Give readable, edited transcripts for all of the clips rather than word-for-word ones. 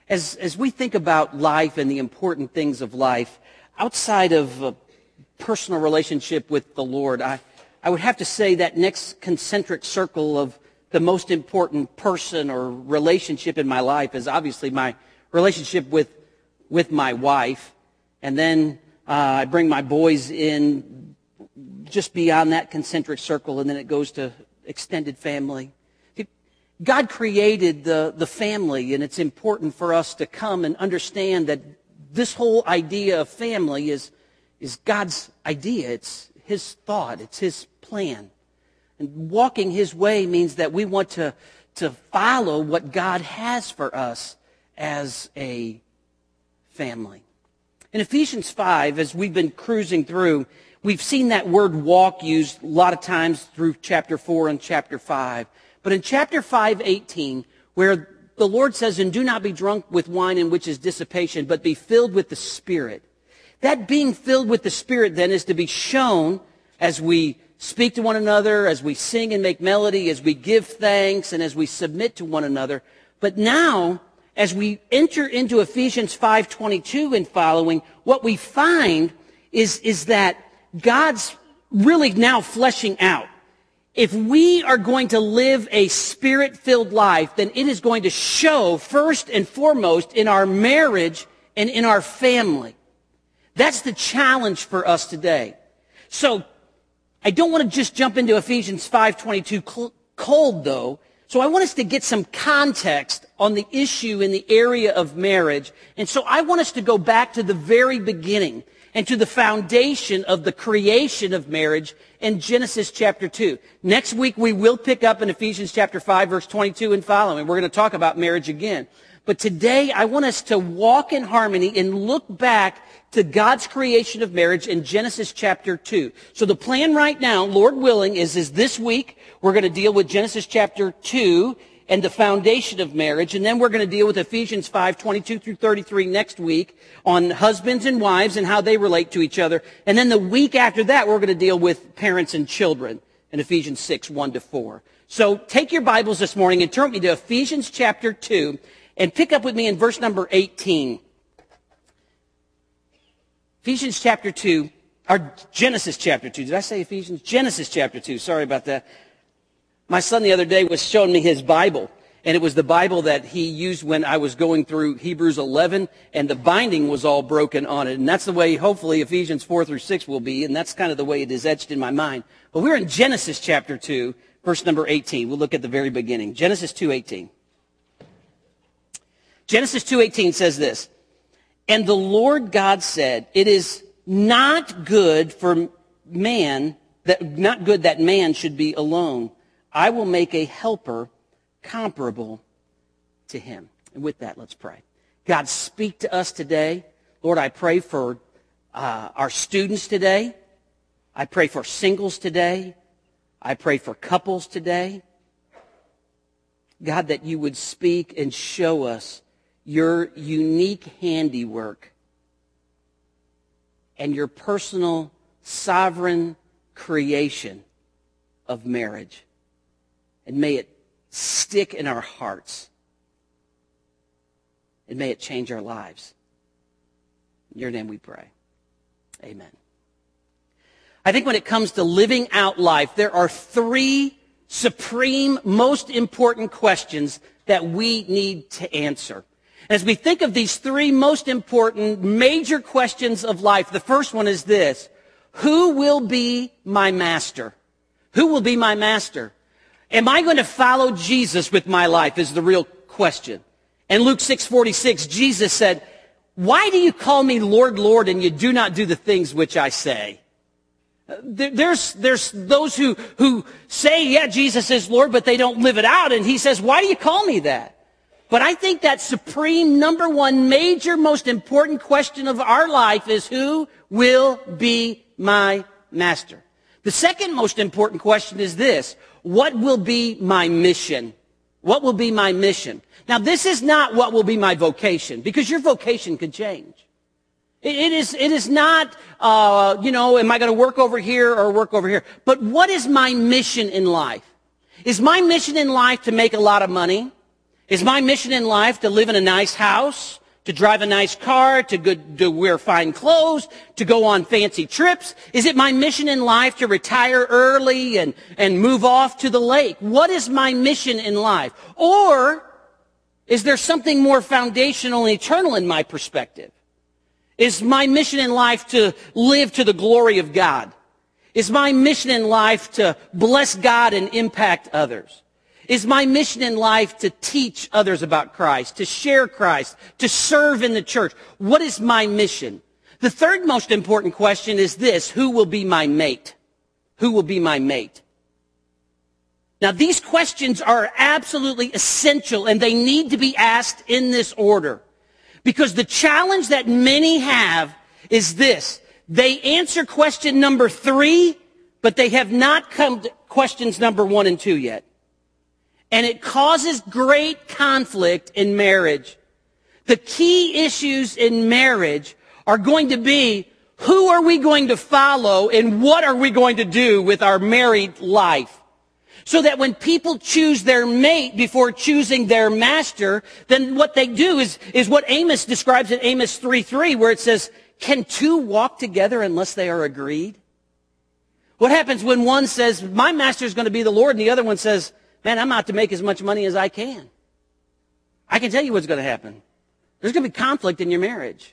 As we think about life and the important things of life, outside of a personal relationship with the Lord, I would have to say that next concentric circle of the most important person or relationship in my life is obviously my relationship with my wife. And then I bring my boys in just beyond that concentric circle, and then it goes to extended family. God created the family, and it's important for us to come and understand that this whole idea of family is God's idea. It's His thought. It's His plan. And walking His way means that we want to follow what God has for us as a family. In Ephesians 5, as we've been cruising through, we've seen that word walk used a lot of times through chapter 4 and chapter 5. But in chapter 5:18, where the Lord says, "And do not be drunk with wine in which is dissipation, but be filled with the Spirit." That being filled with the Spirit then is to be shown as we speak to one another, as we sing and make melody, as we give thanks, and as we submit to one another. But now, as we enter into Ephesians 5:22 and following, what we find is that God's really now fleshing out. If we are going to live a Spirit-filled life, then it is going to show first and foremost in our marriage and in our family. That's the challenge for us today. So I don't want to just jump into Ephesians 5:22 cold, though. So I want us to get some context on the issue in the area of marriage. And so I want us to go back to the very beginning and to the foundation of the creation of marriage in Genesis chapter 2. Next week we will pick up in Ephesians chapter 5, verse 22 and following. We're going to talk about marriage again. But today I want us to walk in harmony and look back to God's creation of marriage in Genesis chapter 2. So the plan right now, Lord willing, is this week we're going to deal with Genesis chapter 2 and the foundation of marriage, and then we're going to deal with Ephesians 5:22 through 33 next week on husbands and wives and how they relate to each other. And then the week after that, we're going to deal with parents and children in Ephesians 6:1-4. So take your Bibles this morning and turn with me to Ephesians chapter 2 and pick up with me in verse number 18. Ephesians chapter 2, or Genesis chapter 2. Did I say Ephesians? Genesis chapter 2. Sorry about that. My son the other day was showing me his Bible, and it was the Bible that he used when I was going through Hebrews 11, and the binding was all broken on it. And that's the way, hopefully, Ephesians 4-6 will be, and that's kind of the way it is etched in my mind. But we're in Genesis chapter 2, verse number 18. We'll look at the very beginning. Genesis 2:18. Genesis 2:18 says this, "And the Lord God said, it is not good for man, not good that man should be alone. I will make a helper comparable to him." And with that, let's pray. God, speak to us today. Lord, I pray for our students today. I pray for singles today. I pray for couples today. God, that you would speak and show us your unique handiwork and your personal sovereign creation of marriage. And may it stick in our hearts. And may it change our lives. In your name we pray. Amen. I think when it comes to living out life, there are three supreme, most important questions that we need to answer. As we think of these three most important, major questions of life, the first one is this: who will be my master? Who will be my master? Am I going to follow Jesus with my life is the real question. In Luke 6:46, Jesus said, "Why do you call me Lord, Lord, and you do not do the things which I say?" There's those who say, yeah, Jesus is Lord, but they don't live it out. And he says, why do you call me that? But I think that supreme, number one, major, most important question of our life is, who will be my master? The second most important question is this: what will be my mission? What will be my mission? Now, this is not what will be my vocation, because your vocation could change. It is not, am I going to work over here or work over here? But what is my mission in life? Is my mission in life to make a lot of money? Is my mission in life to live in a nice house, to drive a nice car, to wear fine clothes, to go on fancy trips? Is it my mission in life to retire early and move off to the lake? What is my mission in life? Or is there something more foundational and eternal in my perspective? Is my mission in life to live to the glory of God? Is my mission in life to bless God and impact others? Is my mission in life to teach others about Christ, to share Christ, to serve in the church? What is my mission? The third most important question is this: who will be my mate? Who will be my mate? Now, these questions are absolutely essential, and they need to be asked in this order. Because the challenge that many have is this: they answer question number 3, but they have not come to questions number 1 and 2 yet. And it causes great conflict in marriage. The key issues in marriage are going to be, who are we going to follow and what are we going to do with our married life? So that when people choose their mate before choosing their master, then what they do is what Amos describes in Amos 3:3, where it says, can two walk together unless they are agreed? What happens when one says, my master is going to be the Lord, and the other one says, man, I'm out to make as much money as I can? I can tell you what's going to happen. There's going to be conflict in your marriage.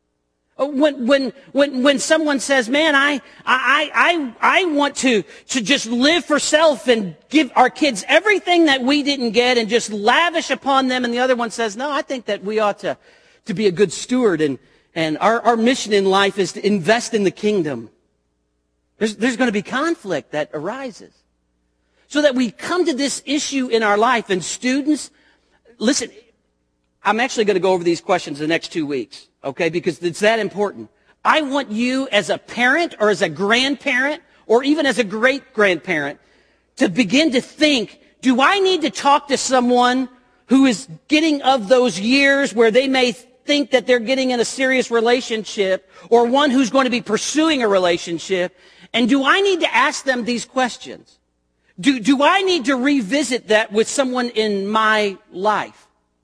When someone says, man, I want to just live for self and give our kids everything that we didn't get and just lavish upon them, and the other one says, no, I think that we ought to be a good steward, and our mission in life is to invest in the kingdom. There's going to be conflict that arises. So that we come to this issue in our life, and students, listen, I'm actually going to go over these questions the next 2 weeks, okay, because it's that important. I want you as a parent or as a grandparent or even as a great-grandparent to begin to think, do I need to talk to someone who is getting of those years where they may think that they're getting in a serious relationship, or one who's going to be pursuing a relationship, and do I need to ask them these questions? Do I need to revisit that with someone in my life?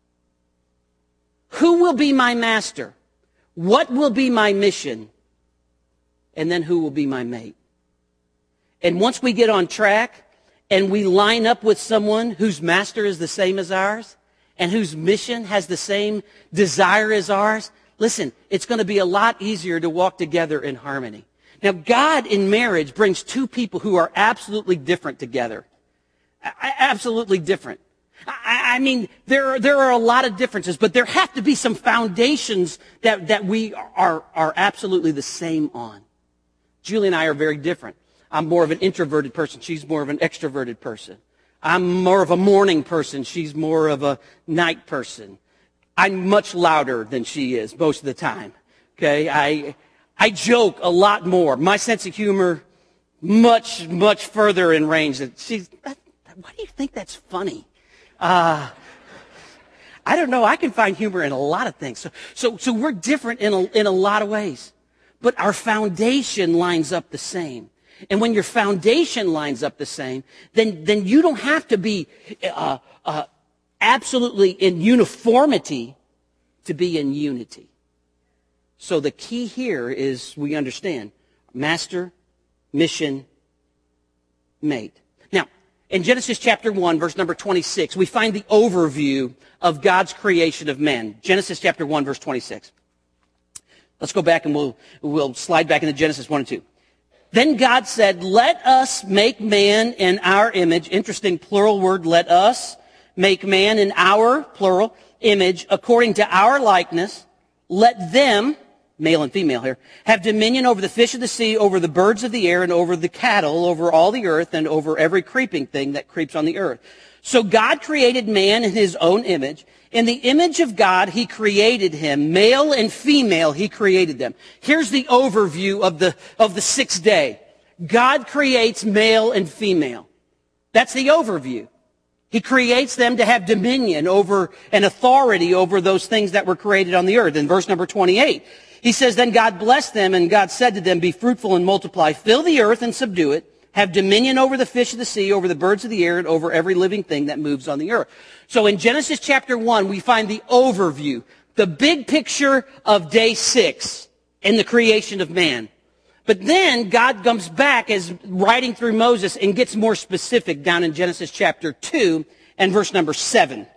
Who will be my master? What will be my mission? And then who will be my mate? And once we get on track and we line up with someone whose master is the same as ours and whose mission has the same desire as ours, listen, it's going to be a lot easier to walk together in harmony. Now, God in marriage brings two people who are absolutely different together. Absolutely different. I mean, there are a lot of differences, but there have to be some foundations that we are absolutely the same on. Julie and I are very different. I'm more of an introverted person. She's more of an extroverted person. I'm more of a morning person. She's more of a night person. I'm much louder than she is most of the time. Okay? I joke a lot more. My sense of humor, much, much further in range. Why do you think that's funny? I don't know. I can find humor in a lot of things. So we're different in a lot of ways. But our foundation lines up the same. And when your foundation lines up the same, then you don't have to be absolutely in uniformity to be in unity. So the key here is we understand master, mission, mate. Now, in Genesis chapter 1, verse number 26, we find the overview of God's creation of men. Genesis chapter 1, verse 26. Let's go back and we'll slide back into Genesis 1 and 2. Then God said, let us make man in our image. Interesting plural word, let us make man in our, plural, image, according to our likeness. Let them, male and female here, have dominion over the fish of the sea, over the birds of the air, and over the cattle, over all the earth, and over every creeping thing that creeps on the earth. So God created man in his own image. In the image of God, he created him. Male and female, he created them. Here's the overview of the sixth day. God creates male and female. That's the overview. He creates them to have dominion over and authority over those things that were created on the earth. In verse number 28, he says, then God blessed them, and God said to them, be fruitful and multiply, fill the earth and subdue it, have dominion over the fish of the sea, over the birds of the air, and over every living thing that moves on the earth. So in Genesis chapter 1, we find the overview, the big picture of day 6 in the creation of man. But then God comes back as writing through Moses and gets more specific down in Genesis chapter 2 and verse number 7.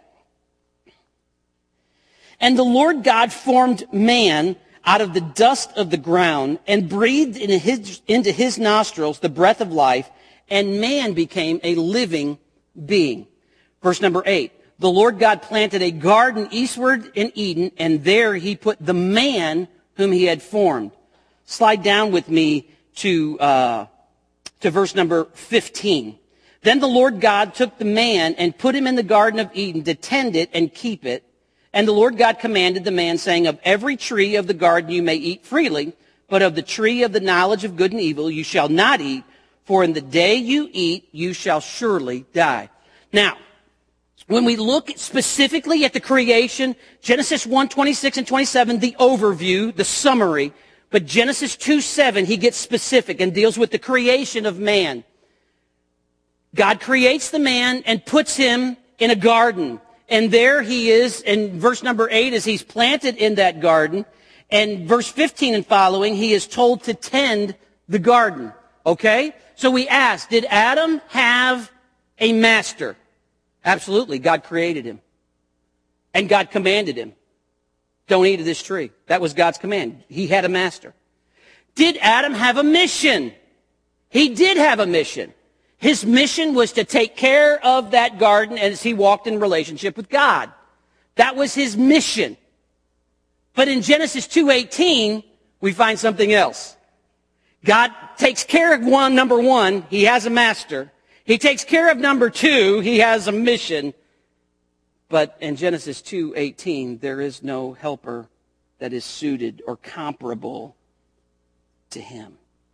And the Lord God formed man out of the dust of the ground and breathed into his nostrils the breath of life, and man became a living being. Verse number 8. The Lord God planted a garden eastward in Eden, and there he put the man whom he had formed. Slide down with me to verse number 15. Then the Lord God took the man and put him in the Garden of Eden to tend it and keep it. And the Lord God commanded the man, saying, of every tree of the garden you may eat freely, but of the tree of the knowledge of good and evil you shall not eat, for in the day you eat you shall surely die. Now, when we look specifically at the creation, Genesis 1:26 and 27, the overview, the summary, but Genesis 2:7, he gets specific and deals with the creation of man. God creates the man and puts him in a garden. And there he is in verse number 8 as he's planted in that garden. And verse 15 and following, he is told to tend the garden. Okay? So we ask, did Adam have a master? Absolutely. God created him. And God commanded him, don't eat of this tree. That was God's command. He had a master. Did Adam have a mission? He did have a mission. His mission was to take care of that garden as he walked in relationship with God. That was his mission. But in Genesis 2:18, we find something else. God takes care of number one, he has a master. He takes care of number 2, he has a mission. But in Genesis 2:18, there is no helper that is suited or comparable to him.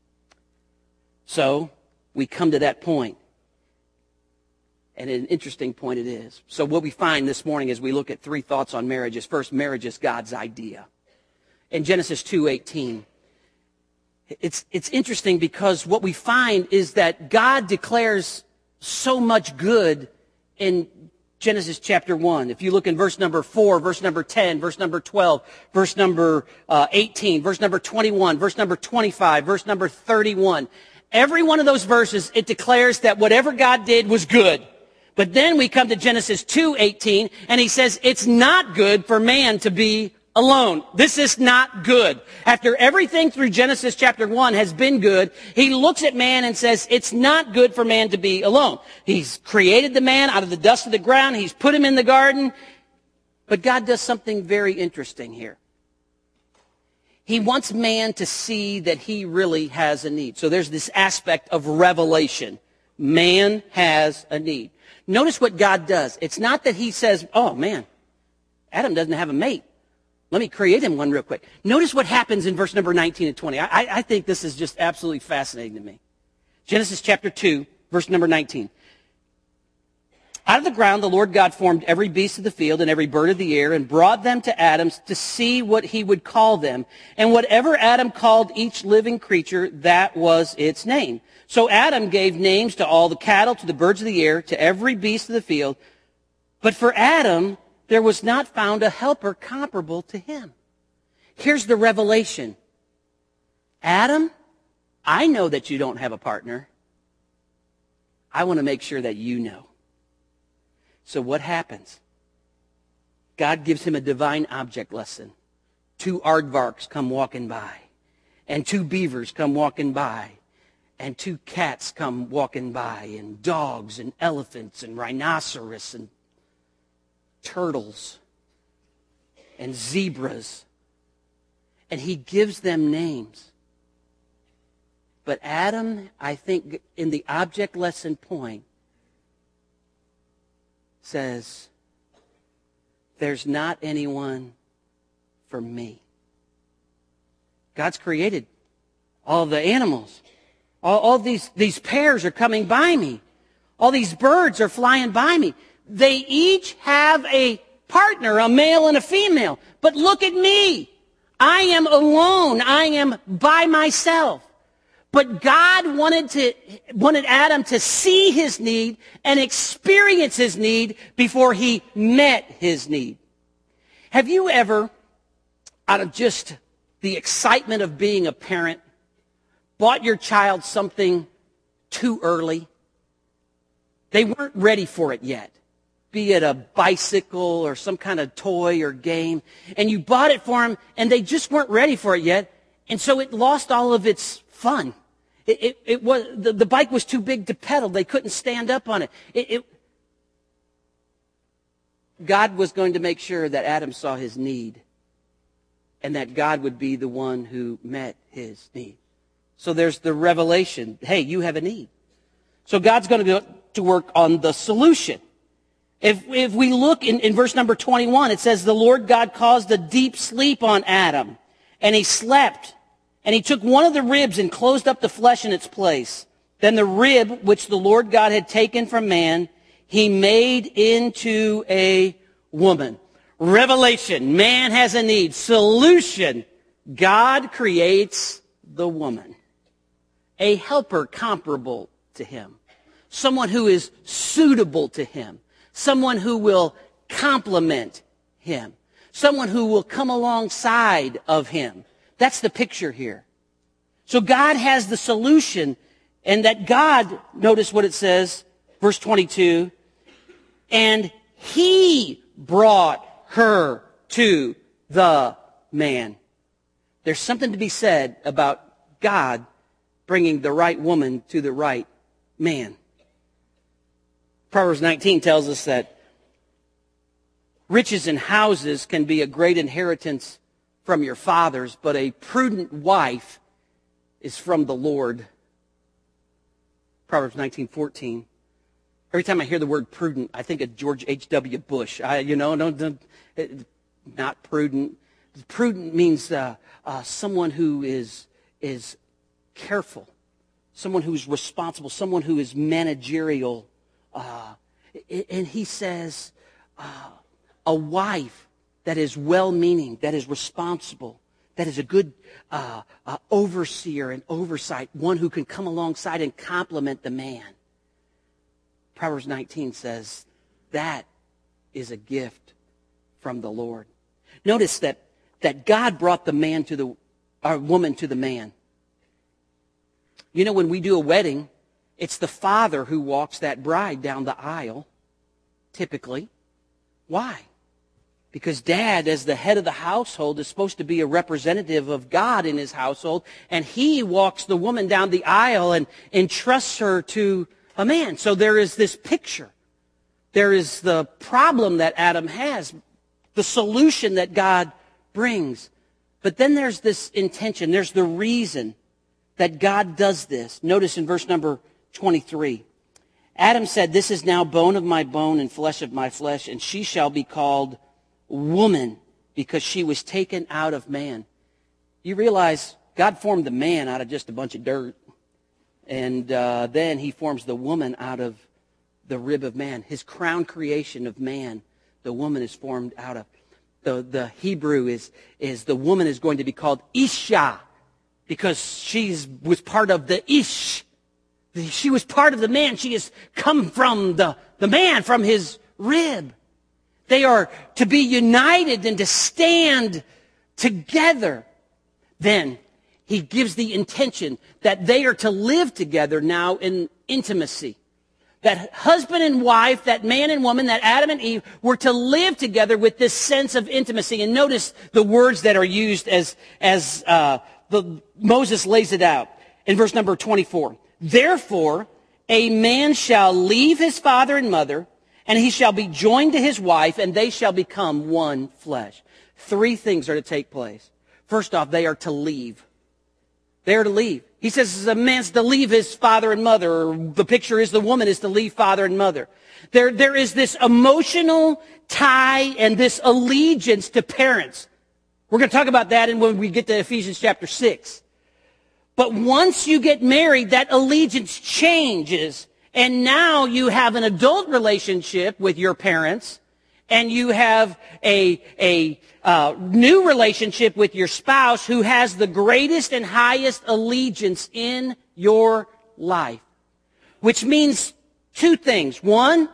So, we come to that point. And an interesting point it is. So what we find this morning as we look at 3 thoughts on marriage is, first, marriage is God's idea. In Genesis 2:18, it's interesting because what we find is that God declares so much good in Genesis chapter 1. If you look in verse number 4, verse number 10, verse number 12, verse number 18, verse number 21, verse number 25, verse number 31, every one of those verses, it declares that whatever God did was good. But then we come to Genesis 2:18, and he says it's not good for man to be alone. This is not good. After everything through Genesis chapter 1 has been good, he looks at man and says it's not good for man to be alone. He's created the man out of the dust of the ground. He's put him in the garden. But God does something very interesting here. He wants man to see that he really has a need. So there's this aspect of revelation. Man has a need. Notice what God does. It's not that he says, oh man, Adam doesn't have a mate. Let me create him one real quick. Notice what happens in verse number 19 and 20. I think this is just absolutely fascinating to me. Genesis chapter 2, verse number 19. Out of the ground the Lord God formed every beast of the field and every bird of the air and brought them to Adam to see what he would call them. And whatever Adam called each living creature, that was its name. So Adam gave names to all the cattle, to the birds of the air, to every beast of the field. But for Adam, there was not found a helper comparable to him. Here's the revelation. Adam, I know that you don't have a partner. I want to make sure that you know. So what happens? God gives him a divine object lesson. 2 aardvarks come walking by, and 2 beavers come walking by, and 2 cats come walking by, and dogs and elephants and rhinoceros and turtles and zebras. And he gives them names. But Adam, I think, in the object lesson point, says, there's not anyone for me. God's created all the animals. All these pears are coming by me. All these birds are flying by me. They each have a partner, a male and a female. But look at me. I am alone. I am by myself. But God wanted Adam to see his need and experience his need before he met his need. Have you ever, out of just the excitement of being a parent, bought your child something too early? They weren't ready for it yet, be it a bicycle or some kind of toy or game, and you bought it for them, and they just weren't ready for it yet, and so it lost all of its fun. The bike was too big to pedal. They couldn't stand up on it. God was going to make sure that Adam saw his need and that God would be the one who met his need. So there's the revelation. Hey, you have a need. So God's going to go to work on the solution. If we look in verse number 21, it says, the Lord God caused a deep sleep on Adam, and he slept. And he took one of the ribs and closed up the flesh in its place. Then the rib, which the Lord God had taken from man, he made into a woman. Revelation, man has a need. Solution, God creates the woman. A helper comparable to him. Someone who is suitable to him. Someone who will complement him. Someone who will come alongside of him. That's the picture here. So God has the solution, and that God, notice what it says, verse 22, and he brought her to the man. There's something to be said about God bringing the right woman to the right man. Proverbs 19 tells us that riches and houses can be a great inheritance from your fathers, but a prudent wife is from the Lord. Proverbs 19:14. Every time I hear the word prudent, I think of George H.W. Bush. Not prudent. Prudent means someone who is careful, someone who's responsible, someone who is managerial. And he says, a wife that is well-meaning, that is responsible, that is a good overseer and oversight, one who can come alongside and complement the man. Proverbs 19 says that is a gift from the Lord. Notice that God brought the woman to the man. You know, when we do a wedding, it's the father who walks that bride down the aisle, typically. Why? Because dad, as the head of the household, is supposed to be a representative of God in his household, and he walks the woman down the aisle and entrusts her to a man. So there is this picture. There is the problem that Adam has, the solution that God brings. But then there's this intention, there's the reason that God does this. Notice in verse number 23. Adam said, this is now bone of my bone and flesh of my flesh, and she shall be called woman because she was taken out of man. You realize God formed the man out of just a bunch of dirt. And then he forms the woman out of the rib of man. His crown creation of man, the woman is formed out of. The Hebrew is the woman is going to be called Isha because she was part of the Ish. She was part of the man. She has come from the man, from his rib. They are to be united and to stand together. Then he gives the intention that they are to live together now in intimacy. That husband and wife, that man and woman, that Adam and Eve were to live together with this sense of intimacy. And notice the words that are used as Moses lays it out in verse number 24. Therefore, a man shall leave his father and mother, and he shall be joined to his wife, and they shall become one flesh. Three things are to take place. First off, they are to leave. They are to leave. He says a man's to leave his father and mother, or the picture is the woman is to leave father and mother. There is this emotional tie and this allegiance to parents. We're going to talk about that when we get to Ephesians chapter 6. But once you get married, that allegiance changes. And now you have an adult relationship with your parents, and you have a new relationship with your spouse who has the greatest and highest allegiance in your life. Which means two things. One,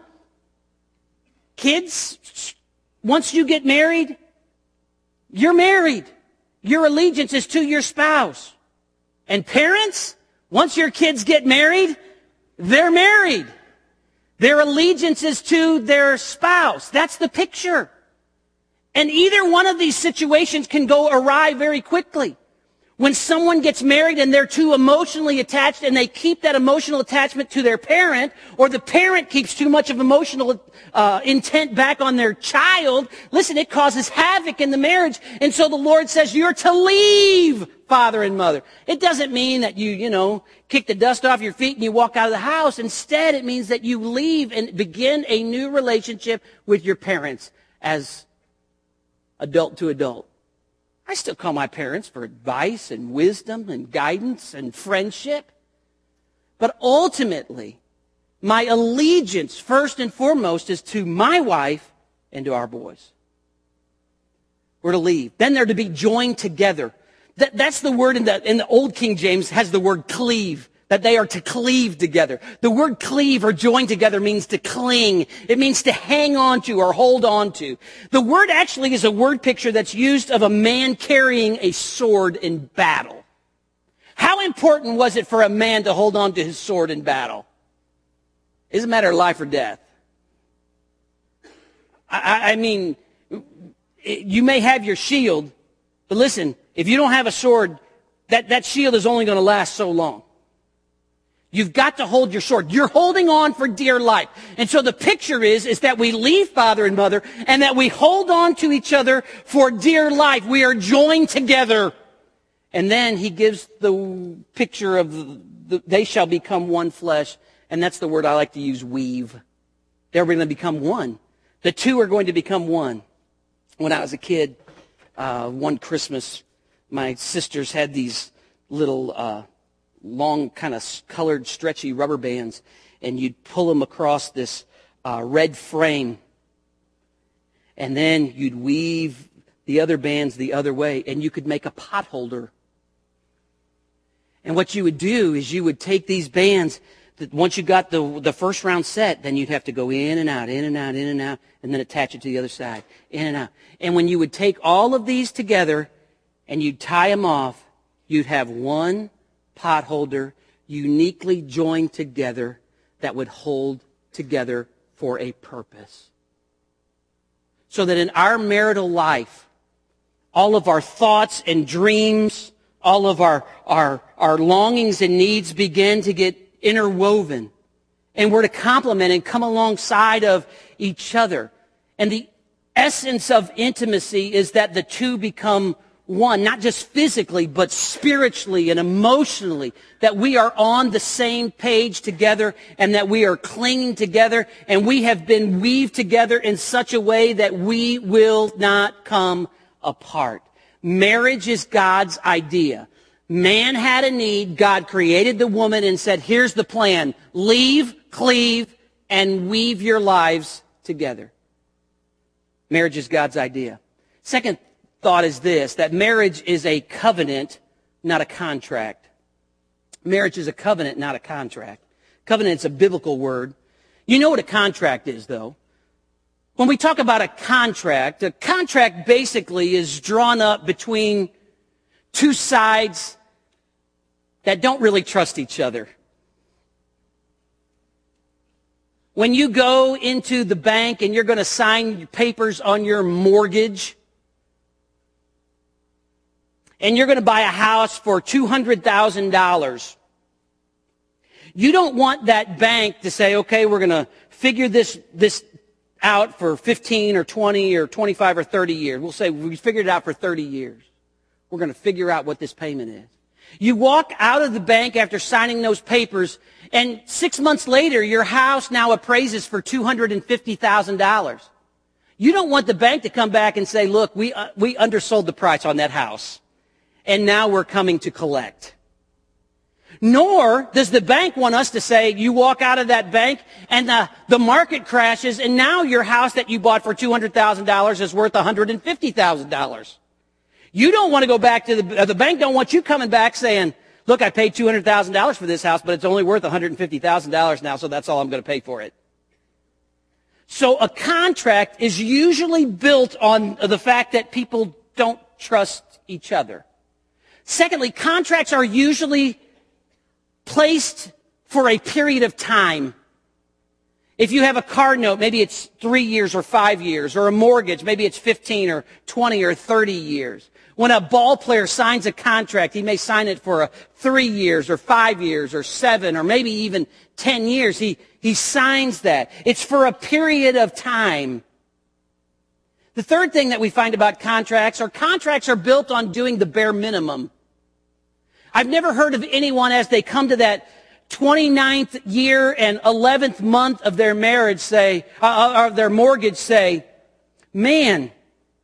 kids, once you get married, you're married. Your allegiance is to your spouse. And parents, once your kids get married, they're married. Their allegiance is to their spouse. That's the picture. And either one of these situations can go awry very quickly. When someone gets married and they're too emotionally attached and they keep that emotional attachment to their parent, or the parent keeps too much of emotional intent back on their child, listen, it causes havoc in the marriage. And so the Lord says you're to leave father and mother. It doesn't mean that you kick the dust off your feet and you walk out of the house. Instead, it means that you leave and begin a new relationship with your parents as adult to adult. I still call my parents for advice and wisdom and guidance and friendship. But ultimately, my allegiance, first and foremost, is to my wife and to our boys. We're to leave. Then they're to be joined together. That's the word in the Old King James has the word cleave, that they are to cleave together. The word cleave or join together means to cling. It means to hang on to or hold on to. The word actually is a word picture that's used of a man carrying a sword in battle. How important was it for a man to hold on to his sword in battle? It's a matter of life or death. I mean, you may have your shield, but listen, if you don't have a sword, that shield is only going to last so long. You've got to hold your sword. You're holding on for dear life. And so the picture is that we leave father and mother and that we hold on to each other for dear life. We are joined together. And then he gives the picture of they shall become one flesh. And that's the word I like to use, weave. They're going to become one. The two are going to become one. When I was a kid, one Christmas, my sisters had these little long kind of colored stretchy rubber bands, and you'd pull them across this red frame, and then you'd weave the other bands the other way, and you could make a pot holder. And what you would do is you would take these bands, once you got the first round set, then you'd have to go in and out, in and out, in and out, and then attach it to the other side, in and out. And when you would take all of these together and you'd tie them off, you'd have one pot holder uniquely joined together that would hold together for a purpose. So that in our marital life, all of our thoughts and dreams, all of our longings and needs begin to get interwoven. And we're to complement and come alongside of each other. And the essence of intimacy is that the two become one, not just physically, but spiritually and emotionally, that we are on the same page together and that we are clinging together and we have been weaved together in such a way that we will not come apart. Marriage is God's idea. Man had a need. God created the woman and said, here's the plan. Leave, cleave, and weave your lives together. Marriage is God's idea. Second thought is this, that marriage is a covenant, not a contract. Marriage is a covenant, not a contract. Covenant is a biblical word. You know what a contract is, though. When we talk about a contract basically is drawn up between two sides that don't really trust each other. When you go into the bank and you're going to sign papers on your mortgage, and you're going to buy a house for $200,000, you don't want that bank to say, okay, we're going to figure this out for 15 or 20 or 25 or 30 years. We'll say we figured it out for 30 years. We're going to figure out what this payment is. You walk out of the bank after signing those papers, and 6 months later, your house now appraises for $250,000. You don't want the bank to come back and say, look, we undersold the price on that house, and now we're coming to collect. Nor does the bank want us to say, you walk out of that bank and the market crashes and now your house that you bought for $200,000 is worth $150,000. You don't want to go back to the bank don't want you coming back saying, Look, I paid $200,000 for this house, but it's only worth $150,000 now, so that's all I'm going to pay for it. So a contract is usually built on the fact that people don't trust each other. Secondly, contracts are usually placed for a period of time. If you have a car note, maybe it's 3 years or 5 years, or a mortgage, maybe it's 15 or 20 or 30 years. When a ball player signs a contract, he may sign it for 3 years or 5 years or 7 or maybe even 10 years. He signs that. It's for a period of time. The third thing that we find about contracts are built on doing the bare minimum. I've never heard of anyone as they come to that 29th year and 11th month of their marriage say, or their mortgage say, man,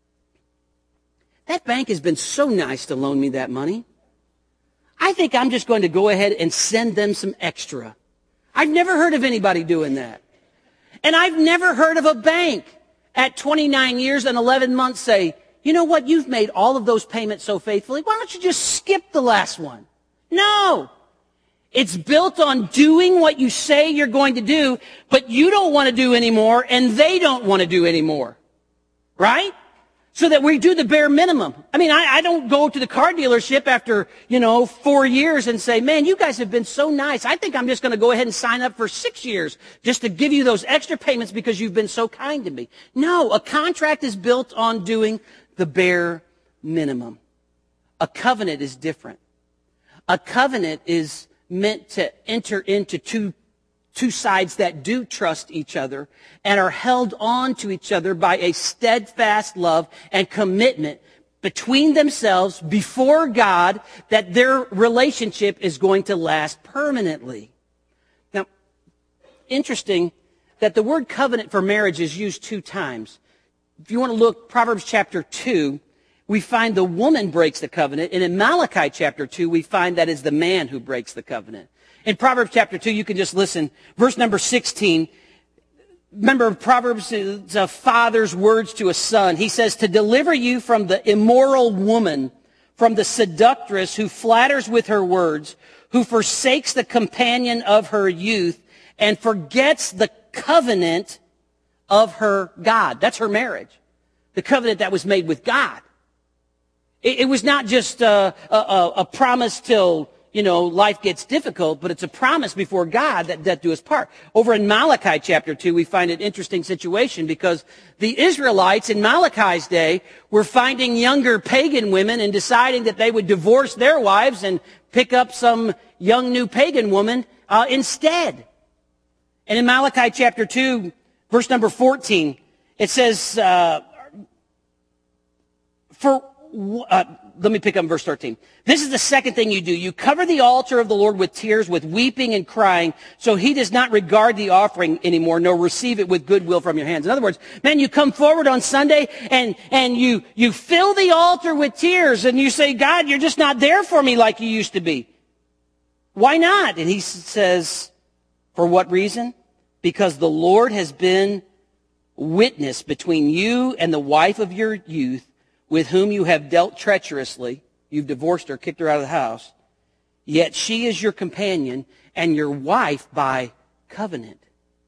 that bank has been so nice to loan me that money. I think I'm just going to go ahead and send them some extra. I've never heard of anybody doing that. And I've never heard of a bank at 29 years and 11 months say, you know what, you've made all of those payments so faithfully, why don't you just skip the last one? No. It's built on doing what you say you're going to do, but you don't want to do anymore, and they don't want to do anymore. Right? So that we do the bare minimum. I mean, I don't go to the car dealership after, 4 years and say, man, you guys have been so nice. I think I'm just going to go ahead and sign up for 6 years just to give you those extra payments because you've been so kind to me. No, a contract is built on doing the bare minimum. A covenant is different. A covenant is meant to enter into two sides that do trust each other and are held on to each other by a steadfast love and commitment between themselves before God that their relationship is going to last permanently. Now, interesting that the word covenant for marriage is used 2 times. If you want to look, Proverbs chapter 2, we find the woman breaks the covenant, and in Malachi chapter 2, we find that it's the man who breaks the covenant. In Proverbs chapter 2, you can just listen. Verse number 16. Remember, Proverbs is a father's words to a son. He says, to deliver you from the immoral woman, from the seductress who flatters with her words, who forsakes the companion of her youth, and forgets the covenant of her God. That's her marriage. The covenant that was made with God. It was not just a promise till life gets difficult, but it's a promise before God that do us part. Over in Malachi chapter 2, we find an interesting situation because the Israelites in Malachi's day were finding younger pagan women and deciding that they would divorce their wives and pick up some young new pagan woman instead. And in Malachi chapter 2, verse number 14, it says, let me pick up verse 13. This is the second thing you do. You cover the altar of the Lord with tears, with weeping and crying, so he does not regard the offering anymore, nor receive it with goodwill from your hands. In other words, man, you come forward on Sunday and you fill the altar with tears and you say, God, you're just not there for me like you used to be. Why not? And he says, for what reason? Because the Lord has been witness between you and the wife of your youth, with whom you have dealt treacherously. You've divorced her, kicked her out of the house. Yet she is your companion and your wife by covenant.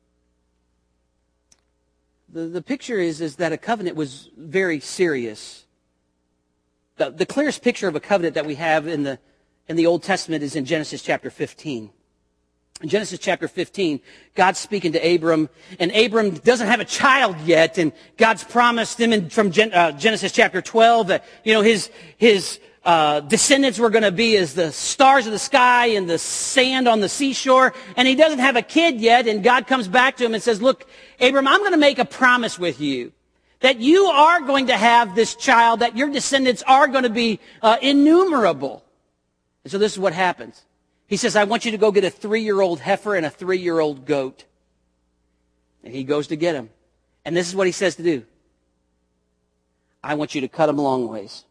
The picture is that a covenant was very serious. The clearest picture of a covenant that we have in the Old Testament is in Genesis chapter 15. In Genesis chapter 15, God's speaking to Abram, and Abram doesn't have a child yet, and God's promised him from Genesis chapter 12 that, his descendants were going to be as the stars of the sky and the sand on the seashore, and he doesn't have a kid yet, and God comes back to him and says, look, Abram, I'm going to make a promise with you that you are going to have this child, that your descendants are going to be innumerable. And so this is what happens. He says, I want you to go get a 3-year-old heifer and a 3-year-old goat. And he goes to get them. And this is what he says to do. I want you to cut them long ways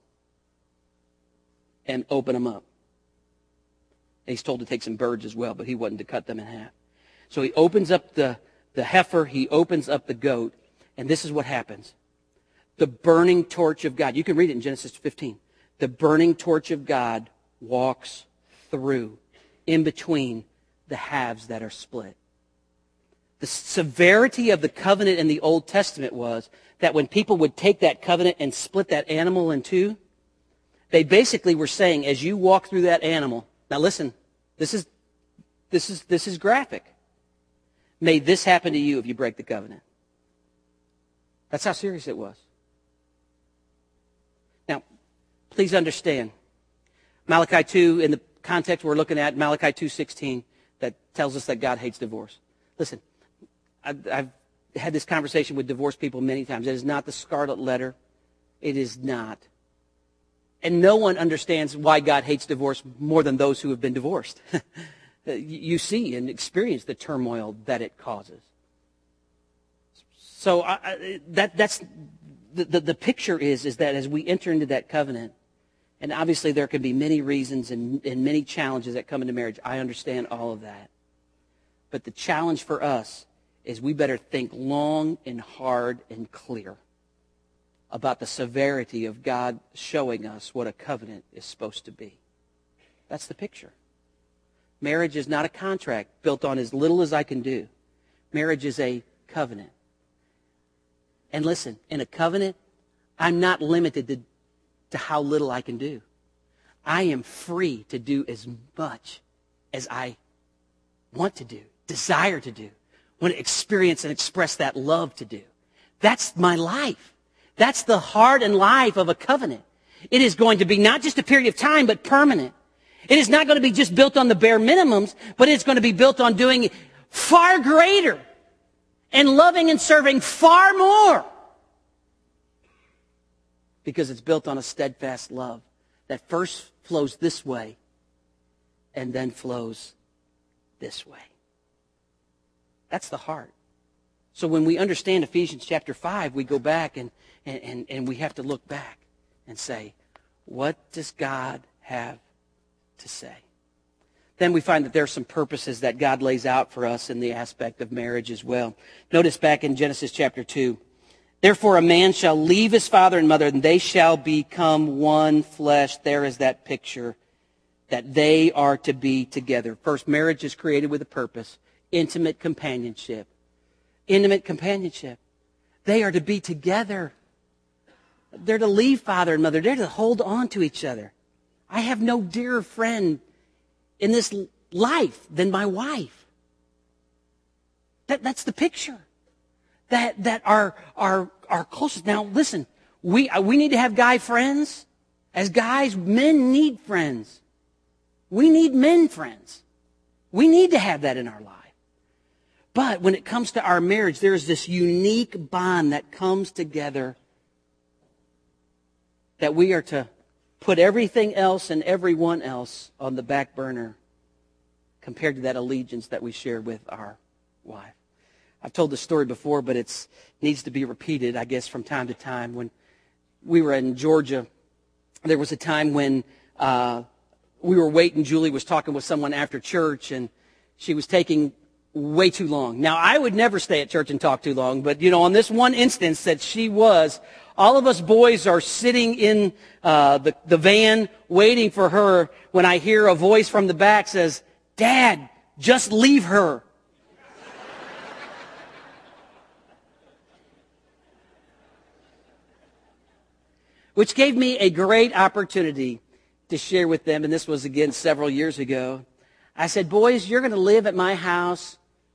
and open them up. And he's told to take some birds as well, but he wasn't to cut them in half. So he opens up the heifer, he opens up the goat, and this is what happens. The burning torch of God. You can read it in Genesis 15. The burning torch of God walks through, in between the halves that are split. The severity of the covenant in the Old Testament was that when people would take that covenant and split that animal in two, they basically were saying, as you walk through that animal, now listen, this is graphic. May this happen to you if you break the covenant. That's how serious it was. Now, please understand, Malachi 2, in the context we're looking at, Malachi 2:16, that tells us that God hates divorce. Listen, I've had this conversation with divorced people many times. It is not the scarlet letter. It is not. And no one understands why God hates divorce more than those who have been divorced. You see and experience the turmoil that it causes. So that's the picture is that as we enter into that covenant, and obviously there can be many reasons and many challenges that come into marriage. I understand all of that. But the challenge for us is we better think long and hard and clear about the severity of God showing us what a covenant is supposed to be. That's the picture. Marriage is not a contract built on as little as I can do. Marriage is a covenant. And listen, in a covenant, I'm not limited to how little I can do. I am free to do as much as I want to do, desire to do, want to experience and express that love to do. That's my life. That's the heart and life of a covenant. It is going to be not just a period of time, but permanent. It is not going to be just built on the bare minimums, but it's going to be built on doing far greater and loving and serving far more. Because it's built on a steadfast love that first flows this way and then flows this way. That's the heart. So when we understand Ephesians chapter 5, we go back and we have to look back and say, what does God have to say? Then we find that there are some purposes that God lays out for us in the aspect of marriage as well. Notice back in Genesis chapter 2, therefore a man shall leave his father and mother, and they shall become one flesh. There is that picture that they are to be together. First, marriage is created with a purpose, intimate companionship. Intimate companionship. They are to be together. They're to leave father and mother. They're to hold on to each other. I have no dearer friend in this life than my wife. That's the picture. That are closest. Now listen, we need to have guy friends. As guys, men need friends. We need men friends. We need to have that in our life. But when it comes to our marriage, there is this unique bond that comes together that we are to put everything else and everyone else on the back burner compared to that allegiance that we share with our wife. I've told this story before, but it needs to be repeated, I guess, from time to time. When we were in Georgia, there was a time when we were waiting. Julie was talking with someone after church, and she was taking way too long. Now, I would never stay at church and talk too long, but, on this one instance that she was, all of us boys are sitting in the van waiting for her when I hear a voice from the back says, "Dad, just leave her." Which gave me a great opportunity to share with them, and this was again several years ago. I said, "Boys, you're going to live at my house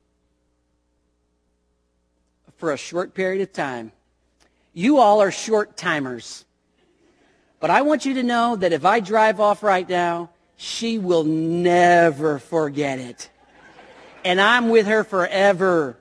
for a short period of time. You all are short timers. But I want you to know that if I drive off right now, she will never forget it. And I'm with her forever."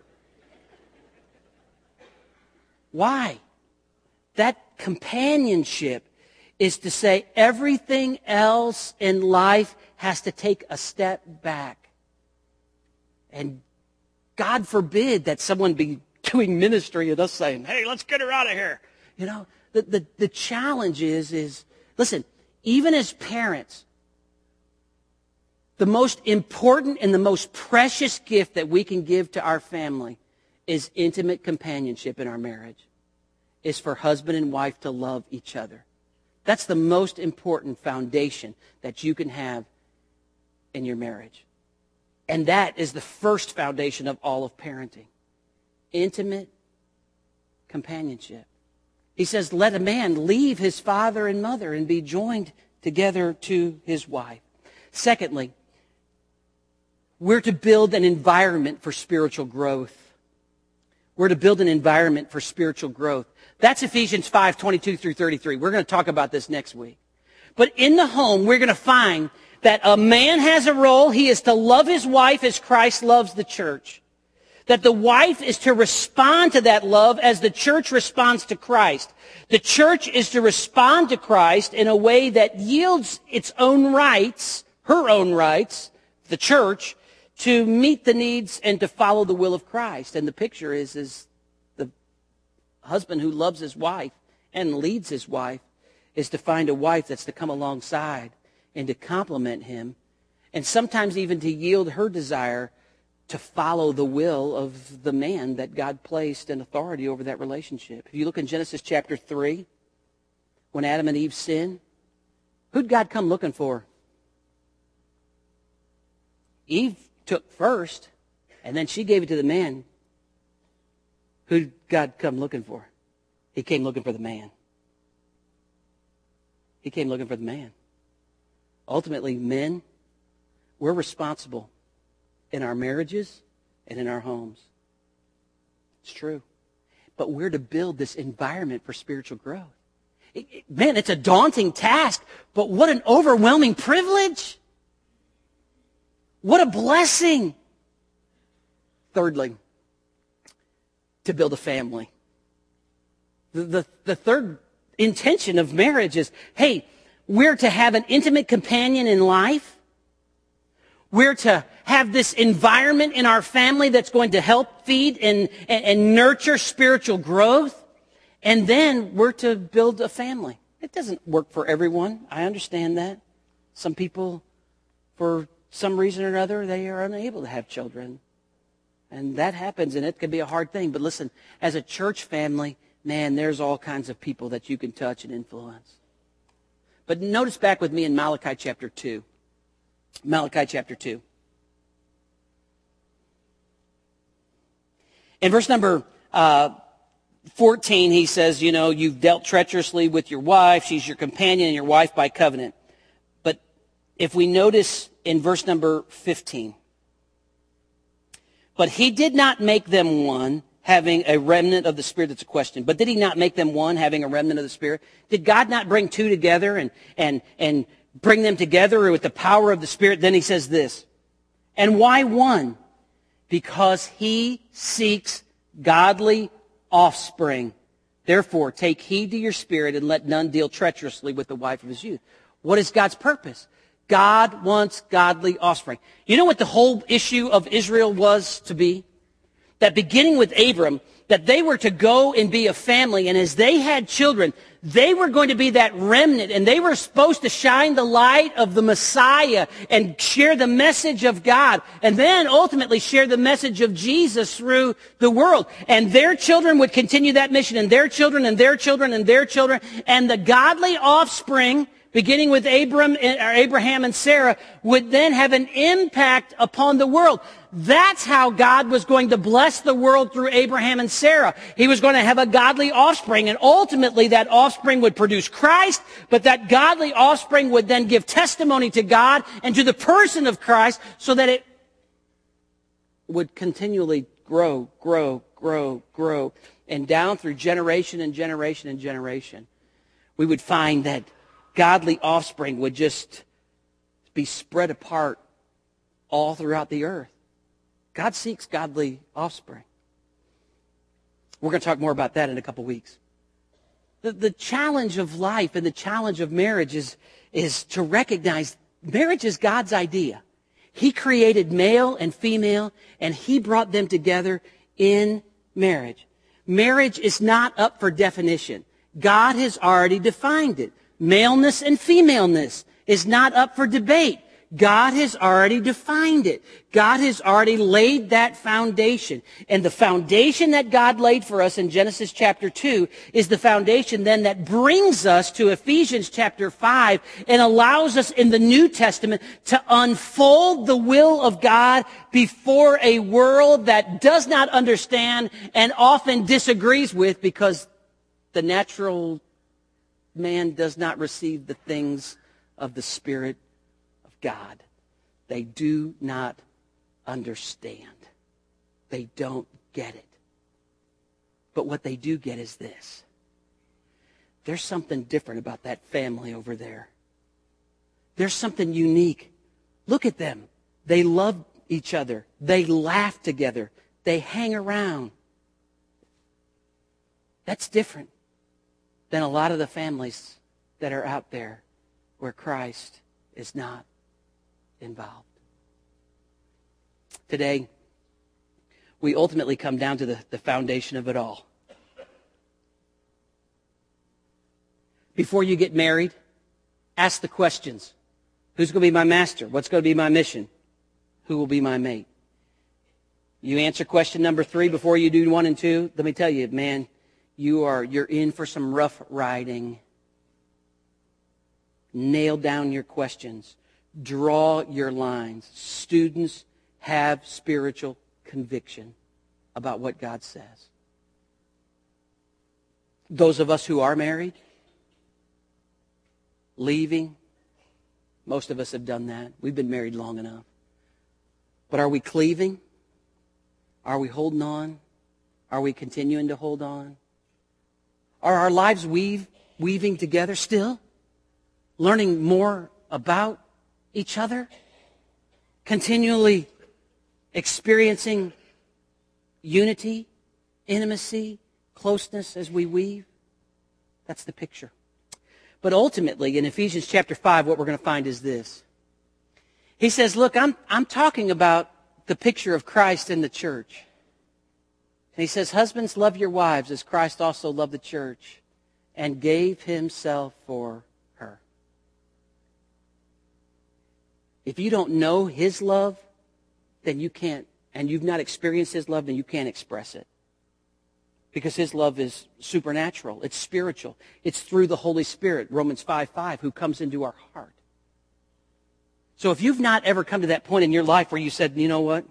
Why? That companionship is to say everything else in life has to take a step back. And God forbid that someone be doing ministry and us saying, "Hey, let's get her out of here." The challenge is, listen, even as parents, the most important and the most precious gift that we can give to our family is intimate companionship in our marriage, is for husband and wife to love each other. That's the most important foundation that you can have in your marriage. And that is the first foundation of all of parenting. Intimate companionship. He says, let a man leave his father and mother and be joined together to his wife. Secondly, we're to build an environment for spiritual growth. We're to build an environment for spiritual growth. That's Ephesians 5:22 through 33. We're going to talk about this next week. But in the home, we're going to find that a man has a role. He is to love his wife as Christ loves the church. That the wife is to respond to that love as the church responds to Christ. The church is to respond to Christ in a way that yields its own rights, her own rights, the church, to meet the needs and to follow the will of Christ. And the picture is the husband who loves his wife and leads his wife is to find a wife that's to come alongside and to complement him, and sometimes even to yield her desire to follow the will of the man that God placed in authority over that relationship. If you look in Genesis chapter 3, when Adam and Eve sinned, who'd God come looking for? Eve took first, and then she gave it to the man. Who'd God come looking for? He came looking for the man. He came looking for the man. Ultimately, men, we're responsible in our marriages and in our homes. It's true. But we're to build this environment for spiritual growth. Man, it's a daunting task, but what an overwhelming privilege. What a blessing. Thirdly, to build a family. The third intention of marriage is, hey, we're to have an intimate companion in life. We're to have this environment in our family that's going to help feed and nurture spiritual growth. And then we're to build a family. It doesn't work for everyone. I understand that. Some people, for some reason or another, they are unable to have children. And that happens, and it can be a hard thing. But listen, as a church family, man, there's all kinds of people that you can touch and influence. But notice back with me in Malachi chapter 2. Malachi chapter 2. In verse number 14, he says, you've dealt treacherously with your wife. She's your companion and your wife by covenant. But if we notice in verse number 15, but he did not make them one, having a remnant of the Spirit. That's a question. But did he not make them one, having a remnant of the Spirit? Did God not bring two together and bring them together with the power of the Spirit? Then he says this, and why one? Because he seeks godly offspring. Therefore, take heed to your spirit and let none deal treacherously with the wife of his youth. What is God's purpose? God wants godly offspring. You know what the whole issue of Israel was to be? That beginning with Abram, that they were to go and be a family, and as they had children, they were going to be that remnant, and they were supposed to shine the light of the Messiah and share the message of God, and then ultimately share the message of Jesus through the world. And their children would continue that mission, and their children, and their children, and their children, and the godly offspring, beginning with Abraham and Sarah, would then have an impact upon the world. That's how God was going to bless the world through Abraham and Sarah. He was going to have a godly offspring, and ultimately that offspring would produce Christ, but that godly offspring would then give testimony to God and to the person of Christ so that it would continually grow, and down through generation and generation and generation. We would find that godly offspring would just be spread apart all throughout the earth. God seeks godly offspring. We're going to talk more about that in a couple weeks. The challenge of life and the challenge of marriage is to recognize marriage is God's idea. He created male and female, and he brought them together in marriage. Marriage is not up for definition. God has already defined it. Maleness and femaleness is not up for debate. God has already defined it. God has already laid that foundation. And the foundation that God laid for us in Genesis chapter 2 is the foundation then that brings us to Ephesians chapter 5 and allows us in the New Testament to unfold the will of God before a world that does not understand and often disagrees with, because the natural man does not receive the things of the Spirit of God. They do not understand. They don't get it. But what they do get is this. There's something different about that family over there. There's something unique. Look at them. They love each other. They laugh together. They hang around. That's different than a lot of the families that are out there where Christ is not involved. Today, we ultimately come down to the foundation of it all. Before you get married, ask the questions. Who's going to be my master? What's going to be my mission? Who will be my mate? You answer question number 3 before you do 1 and 2. Let me tell you, man, you're in for some rough riding. Nail down your questions. Draw your lines. Students have spiritual conviction about what God says. Those of us who are married, leaving, most of us have done that. We've been married long enough. But are we cleaving? Are we holding on? Are we continuing to hold on? Are our lives weaving together still? Learning more about each other? Continually experiencing unity, intimacy, closeness as we weave? That's the picture. But ultimately, in Ephesians chapter 5, what we're going to find is this. He says, look, I'm talking about the picture of Christ in the church. And he says, husbands, love your wives as Christ also loved the church and gave himself for her. If you don't know his love, then you can't, and you've not experienced his love, then you can't express it. Because his love is supernatural. It's spiritual. It's through the Holy Spirit, Romans 5:5, who comes into our heart. So if you've not ever come to that point in your life where you said, you know what?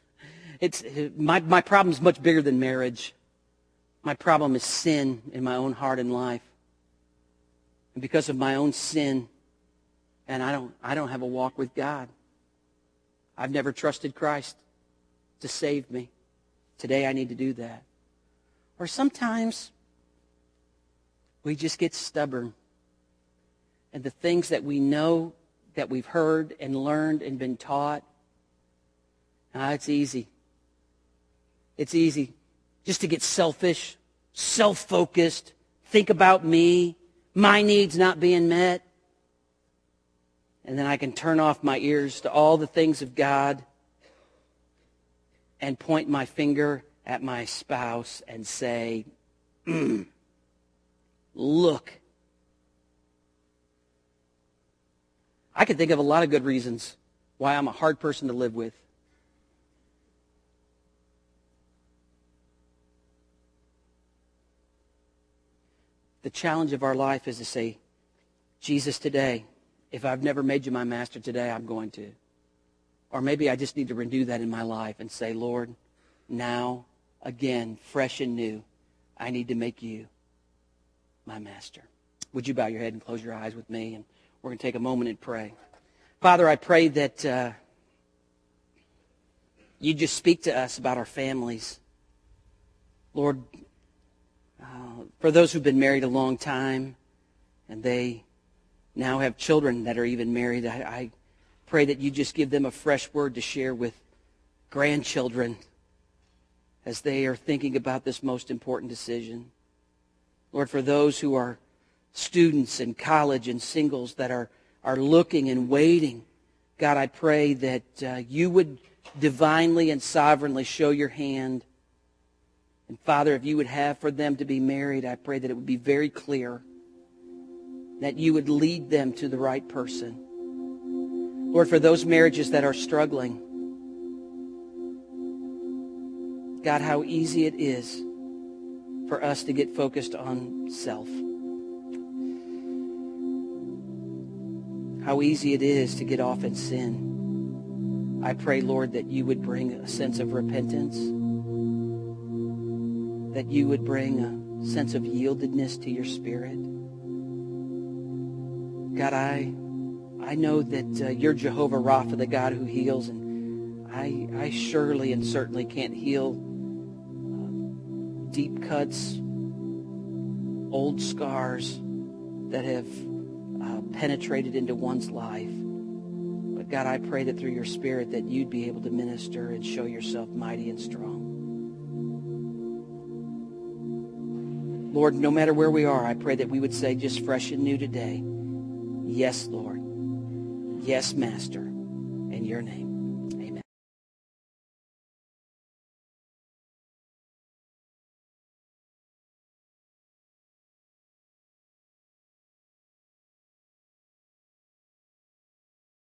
My problem's much bigger than marriage. My problem is sin in my own heart and life. And because of my own sin, and I don't have a walk with God. I've never trusted Christ to save me. Today I need to do that. Or sometimes we just get stubborn. And the things that we know, that we've heard and learned and been taught, it's easy. It's easy just to get selfish, self-focused, think about me, my needs not being met. And then I can turn off my ears to all the things of God and point my finger at my spouse and say, look. I can think of a lot of good reasons why I'm a hard person to live with. The challenge of our life is to say, Jesus, today, if I've never made you my master, today I'm going to. Or maybe I just need to renew that in my life and say, Lord, now, again, fresh and new, I need to make you my master. Would you bow your head and close your eyes with me? And we're going to take a moment and pray. Father, I pray that you just speak to us about our families. Lord, for those who've been married a long time and they now have children that are even married, I pray that you just give them a fresh word to share with grandchildren as they are thinking about this most important decision. Lord, for those who are students in college and singles that are looking and waiting, God, I pray that you would divinely and sovereignly show your hand. And Father, if you would have for them to be married, I pray that it would be very clear, that you would lead them to the right person. Lord, for those marriages that are struggling, God, how easy it is for us to get focused on self. How easy it is to get off in sin. I pray, Lord, that you would bring a sense of repentance, that you would bring a sense of yieldedness to your Spirit. God, I know that you're Jehovah Rapha, the God who heals, and I surely and certainly can't heal deep cuts, old scars that have penetrated into one's life. But God, I pray that through your Spirit that you'd be able to minister and show yourself mighty and strong. Lord, no matter where we are, I pray that we would say just fresh and new today, yes, Lord. Yes, Master. In your name.